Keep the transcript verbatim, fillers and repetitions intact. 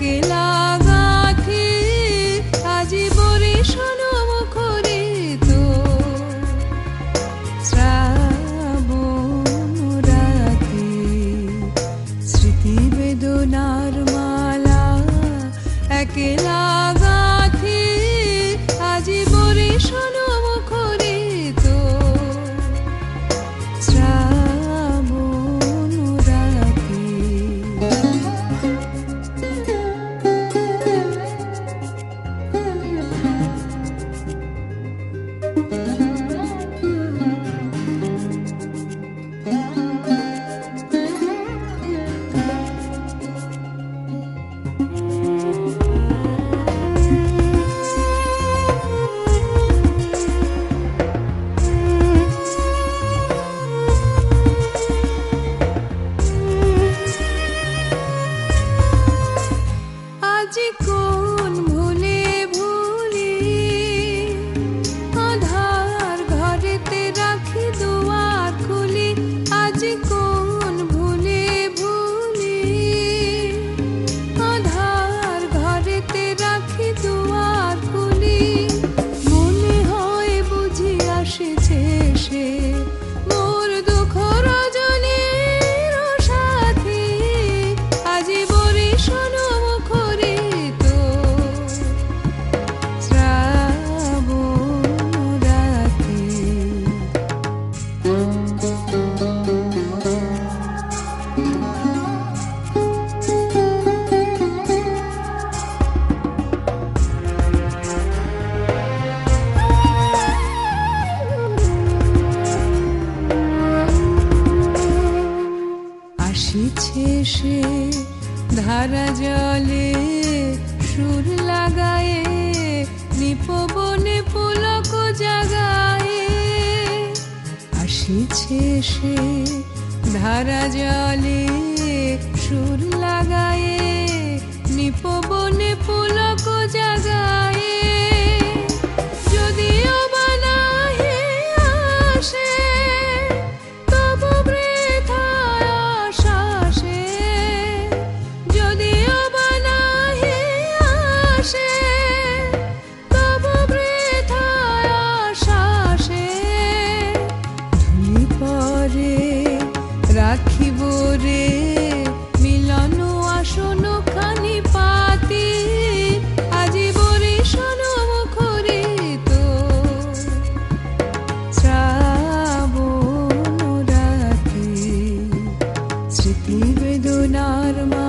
একলা গাথি আজি বরিশন মুখরিত শ্রাবণ রাতে স্মৃতি বেদনার মালা একলা গাথি আজি বরিশন মুখরিত শ্রাবণ রাতে। আজি কোন ভুলে ভুলি আধার ঘরেতে রাখি দুয়ার খুলি আজি কোন ভুলে ভুলি আধার ঘরেতে রাখি দুয়ার খুলি মনে হয় বুঝি আসিছে সে মোর দুঃখ রজনীর সাথী আজি বরিশন মুখরিত শ্রাবণ রাতে। আসিছে সে ধারা জলে সুর লাগায়ে নিপবনে পুলক জাগায়ে আসিছে সে ধারা জলে সুর লাগায়ে নিপবনে পুলক জাগায়ে যদিও বা নাহি আসে তবু বৃথায় আশা সে যদিও বা নাহি আসে তবু বৃথায় আশা সে ধুলি পরে রাখিব রে মিলন আসন খানি পাতি আজি বরিশন মুখরিত শ্রাবণ রাতে স্মৃতি বেদনার